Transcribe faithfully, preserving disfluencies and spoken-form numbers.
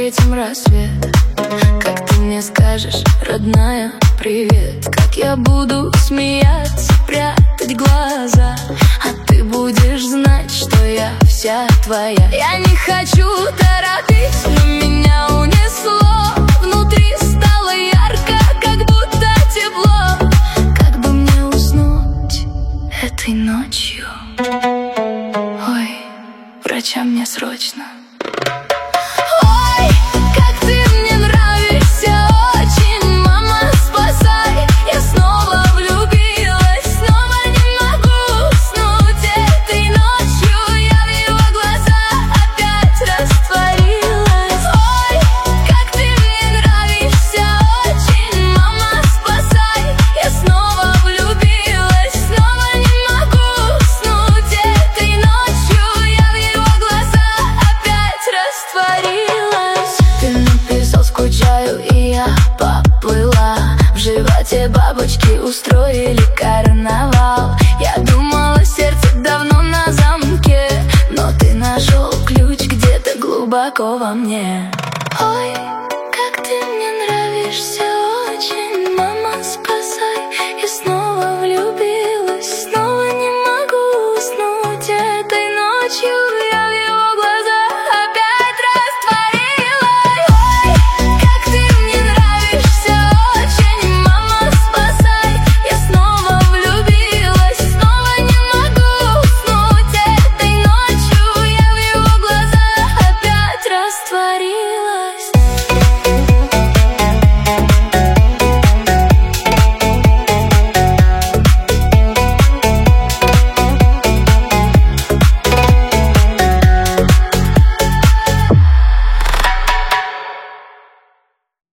встретим рассвет, как ты мне скажешь, родная, привет. Как я буду смеяться, прятать глаза, а ты будешь знать, что я вся твоя. Я не хочу торопить, но меня унесло. Внутри стало ярко, как будто тепло. Как бы мне уснуть этой ночью? Ой, врача мне срочно. Ой, как ты мне нравишься очень, мама, спасай. Я снова влюбилась, снова не могу уснуть этой ночью. Я в его глаза опять растворилась. Ой, как ты мне нравишься очень, мама, спасай. Я снова влюбилась, снова не могу уснуть этой ночью. Я в его глаза опять растворилась. Ты написал, скучаю, и я поплыла. В животе бабочки устроили карнавал. Я думала, сердце давно на замке, но ты нашел ключ где-то глубоко во мне.